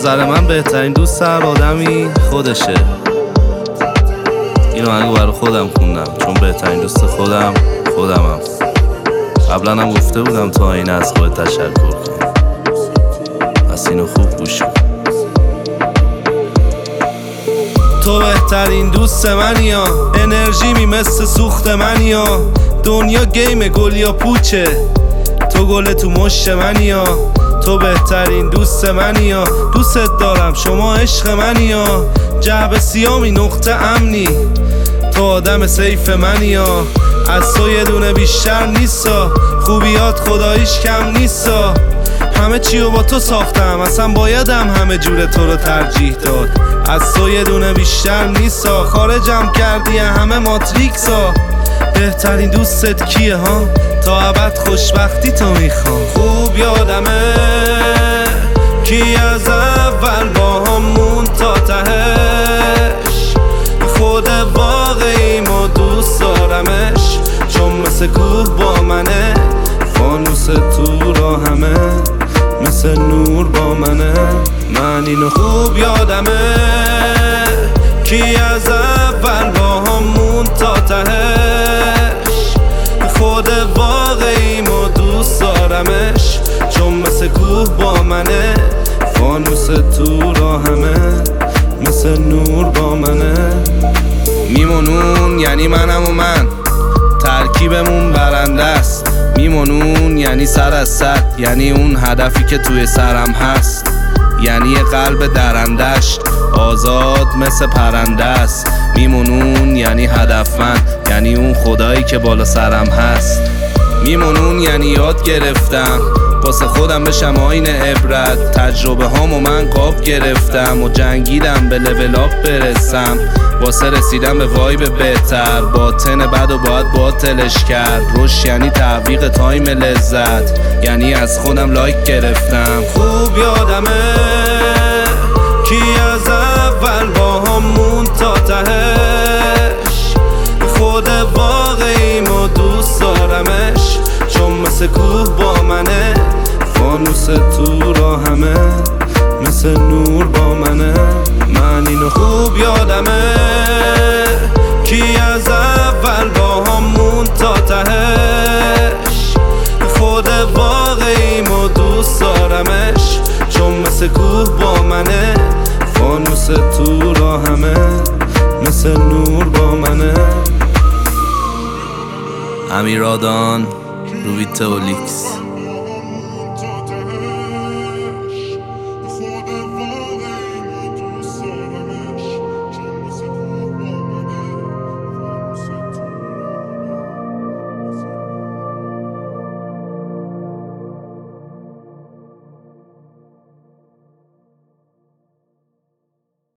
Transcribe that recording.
نظر من بهترین دوست هر آدمی خودشه. اینو آهنگو برای خودم خوندم چون بهترین دوست خودمم. قبلا هم گفته بودم تا این از خودت تشکر کن، پس اینو خوب گوش کن. تو بهترین دوست منی ها، انرژی مثل سوخت منی ها. دنیا گیم گل یا پوچه، تو گل تو مشت منی ها. تو بهترین دوست منی ها، دوست دارم شما عشق منی ها. جعبه سیامی نقطه امنی، تو آدم سیف منی ها. از تو یه دونه بیشتر نیستا، خوبیات خداییش کم نیستا. همه چیو با تو ساختم، اصلا بایدم همه جور تو رو ترجیح داد. از تو یه دونه بیشتر نیستا، خارجم کردی همه ماتریکسا. بهترین دوستت کیه ها؟ تا ابد خوشبختی تو میخوام. خوب یادمه کی از اول با همون تا تهش، خود واقعیم و دوست دارمش چون مثل کوه با منه. فانوس تو را همه مثل نور با منه. من اینو خوب یادمه کی از اول با همون تا تهش، خود واقعیم و دوست دارمش چون مثل کوه با منه. فانوس تو را همه مثل نور با منه. میمونون یعنی منم و من، ترکیبمون برنده است. میمونون یعنی سر از سر، یعنی اون هدفی که توی سرم هست. یعنی یه قلب درندش آزاد مثل پرنده است. میمونون یعنی هدفمند، یعنی اون خدایی که بالا سرم هست. میمونون یعنی یاد گرفتم واسه خودم بشم آینه عبرت. تجربه هامو من قاب گرفتم و جنگیدم به لول آپ برسم. واسه رسیدم به وایب بهتر، باطن بد و باید باطلش کرد. روش یعنی تعویق تایم لذت، یعنی از خودم لایک گرفتم. خوب یادمه کی از اول با همون تا تهش، خود واقعیم و دوست دارمش چون مثل کوه با منه. فانوس تو را همه مثل نور با منه. من اینو خوب یادمه کی از اول با همون تا تهش، خود واقعیم و دوست دارمش چون مثل کوه با منه. فانوس تو را همه مثل نور با منه. امیرادان رویتولیکس.